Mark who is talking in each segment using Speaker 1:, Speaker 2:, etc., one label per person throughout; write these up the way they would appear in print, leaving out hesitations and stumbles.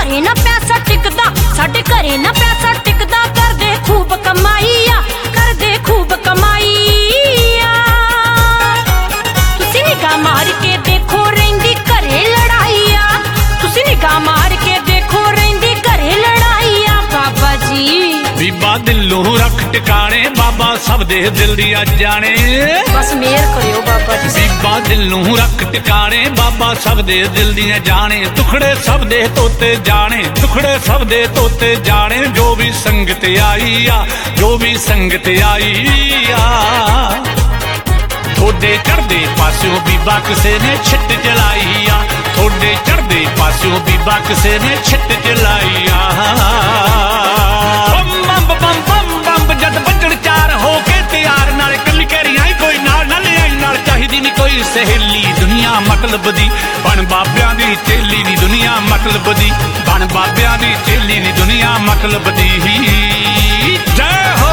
Speaker 1: घरे ना पैसा टिकदा, साडे घरे ना पैसा टिकदा, करदे खूब कमाई आ, करदे खूब कमाई आ। तुसी निगाह मार के देखो रहिंदी घरे लड़ाई आ, तुसी निगाह मार के देखो रहिंदी घरे लड़ाई आ। बाबा जी
Speaker 2: बीबा दिलों रख टिकाने, बाबा सब दे दिल दिया जाने,
Speaker 1: बस मेहर करियो बाबा जी।
Speaker 2: बीबा दिलों रख टिकाने, बाबा सब दे दिल दिया जाने, टुकड़े सब दे तोते जाने, टुकड़े सब दे तोते जाने। जो भी संगत आई आ, जो भी संगत आई आ, थोड़े चढ़दे पास्यों बीबा किसे ने छिट जलाई आ, थोड़े चढ़दे पास्यों बीबा किसे ने छिट जलाई आ। जद बजण चार हो के तैयार, नाले कली कहरी आई कोई नाल ना ले आई, नाल चाहिदी नहीं कोई सहेली, दुनिया मतलब दी बन बाबियां दी चेली नी, दुनिया मतलब दी बन बाबियां दी चेली नी, दुनिया मतलब दी। जय हो।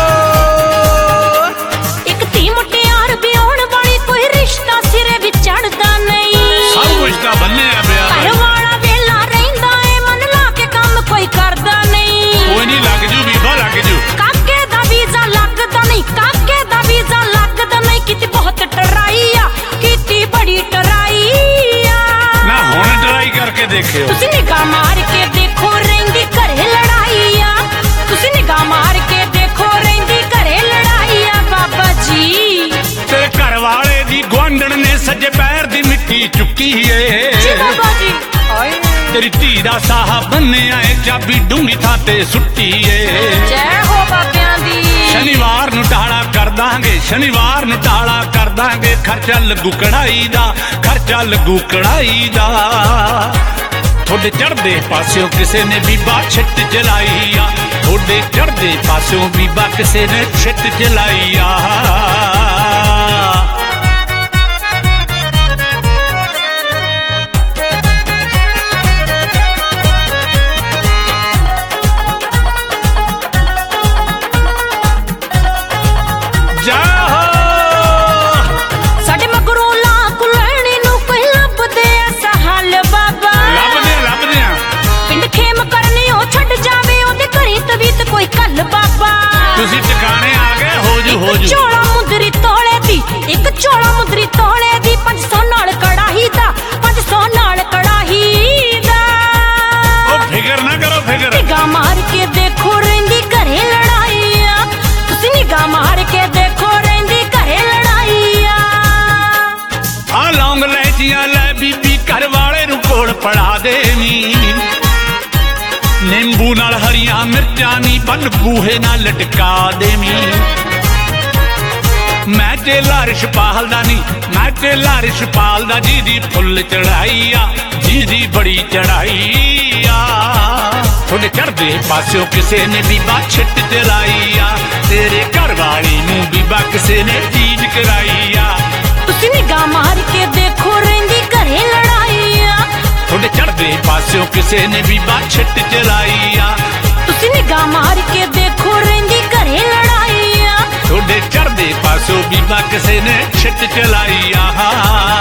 Speaker 1: एक धी मुटियार ब्याहण वाली, कोई रिश्ता सिरे भी चढ़दा नहीं,
Speaker 2: सब रिश्ता बन्ने आ ब्याह,
Speaker 1: घर वाला वेला रहिंदा है, मन ला के काम कोई करदा नहीं।
Speaker 2: कोई नहीं लग जू बीबा लग जू,
Speaker 1: काके दा वीजा लगदा नहीं, काके दा वीजा लगदा नहीं, किती बहुत टराई आ, किती बड़ी टराई आ।
Speaker 2: ना हुण ट्राई करके देखियो,
Speaker 1: तुसी निगाह मार के देखो रहिंदी घरे लड़ाई आ, तुसी निगाह मार के देखो रहिंदी घरे लड़ाई आ। बाबा जी
Speaker 2: तेरे घर वाले दी गुआंढण ने सज्जे पैर दी मिट्टी चुकी है,
Speaker 1: जी बाबा जी। हाय
Speaker 2: तेरी धी दा साहा बन्निया है, चाबी डूंगी थां ते सुट्टी है।
Speaker 1: जय हो बाबियां दी।
Speaker 2: शनिवार नूं टाला कर दांगे, शनिवार नूं टाला कर दांगे, खर्चा लगू कढ़ाई दा, खर्चा लगू कढ़ाई दा। थोड़े चढ़दे पास्यों किसे ने बीबा छिट जलाई आ, थोड़े चढ़दे पास्यों बीबा किसे ने छिट जलाई आ। तुसी टिकाने आ गए हो जू हो जू।
Speaker 1: चोला मुंदरी तोले दी, एक चोला मुंदरी तोले दी, 500 नाल कड़ाही दा, 500 नाल कड़ाही दा।
Speaker 2: ओ फिकर ना करो फिकर,
Speaker 1: निगाह मार के देखो रहिंदी घरे लड़ाई आ, तुसी निगाह मार के देखो रहिंदी घरे लड़ाई आ।
Speaker 2: लौंग लैचियां लै बीबी घर वाले नूं कोल पड़ा देवी, नींबू नाल हरियां मिर्चां नी बन बूहे नाल लटका देवी। मैं चेला रिशपाल दा नी, मैं चेला रिशपाल दा, जी दी फुल चढ़ाई आ, जी दी बड़ी चढ़ाई आ। थोड़े चढ़दे पास्यों किसे ने बीबा छिट जलाई आ, तेरे घर वाली नूं बीबा किसे ने चीज कराई आ।
Speaker 1: तुसी निगाह मार के देखो रहिंदी घरे लड़ाई आ,
Speaker 2: थोड़े चढ़दे पास्यों किसे ने बीबा छिट जलाई आ,
Speaker 1: तुसी निगाह मार के देखो रहिंदी घरे लड़ाई आ,
Speaker 2: थोड़े चढ़दे पास्यों बीबा किसे ने छिट जलाई आ।